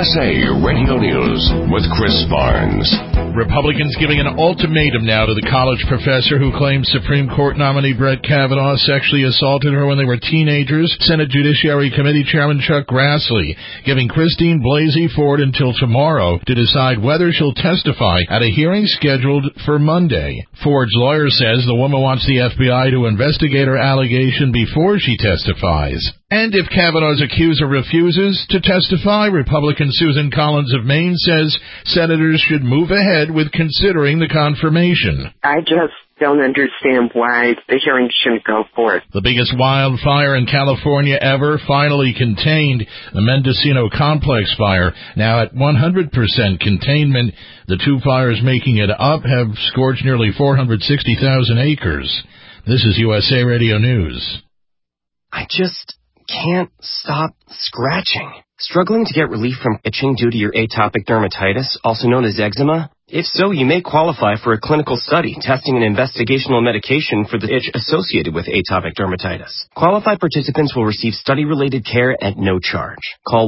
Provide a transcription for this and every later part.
USA Radio News with Chris Barnes. Republicans giving an ultimatum now to the college professor who claims Supreme Court nominee Brett Kavanaugh sexually assaulted her when they were teenagers. Senate Judiciary Committee Chairman Chuck Grassley giving Christine Blasey Ford until tomorrow to decide whether she'll testify at a hearing scheduled for Monday. Ford's lawyer says the woman wants the FBI to investigate her allegation before she testifies. And if Kavanaugh's accuser refuses to testify, Republican Susan Collins of Maine says senators should move ahead with considering the confirmation. I just don't understand why the hearing shouldn't go forward. The biggest wildfire in California ever finally contained. The Mendocino Complex fire now at 100% containment. The two fires making it up have scorched nearly 460,000 acres. This is USA Radio News. I just can't stop scratching. Struggling to get relief from itching due to your atopic dermatitis, also known as eczema? If so, you may qualify for a clinical study testing an investigational medication for the itch associated with atopic dermatitis. Qualified participants will receive study-related care at no charge. Call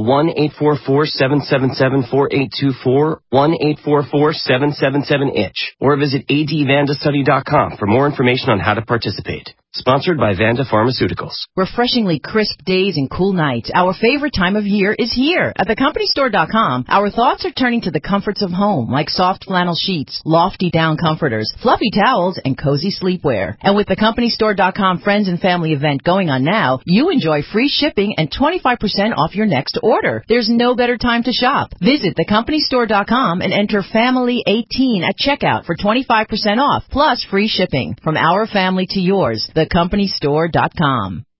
1-844-777-4824, 1-844-777-ITCH, or visit advandastudy.com for more information on how to participate. Sponsored by Vanda Pharmaceuticals. Refreshingly crisp days and cool nights. Our favorite time of year is here. At thecompanystore.com, our thoughts are turning to the comforts of home, like soft flannel sheets, lofty down comforters, fluffy towels, and cozy sleepwear. And with the companystore.com Friends and Family event going on now, you enjoy free shipping and 25% off your next order. There's no better time to shop. Visit thecompanystore.com and enter FAMILY18 at checkout for 25% off, plus free shipping. From our family to yours, thecompanystore.com.